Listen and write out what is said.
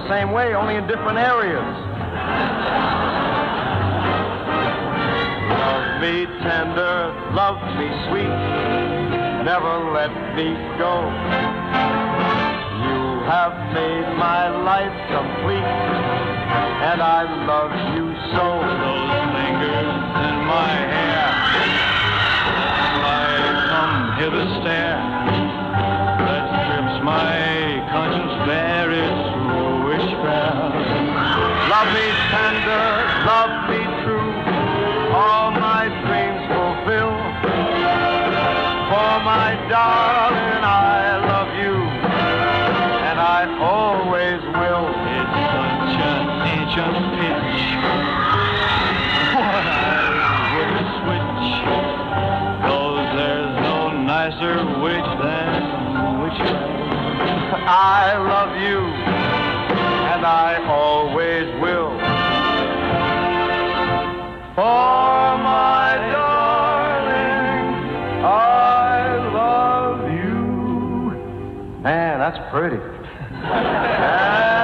same way, only in different areas. Love me tender, love me sweet, never let me go. You have made my life complete, and I love you so. Those fingers in my hair, like some hither stare, that strips my conscience bare its wish spell. Love me tender, love me true, all my dreams fulfill. For my darling, I love you, and I always will. It's such an ancient pitch, what I would switch, 'cause there's no nicer witch than witch. I love you, and I always will. For my darling, I love you. Man, that's pretty.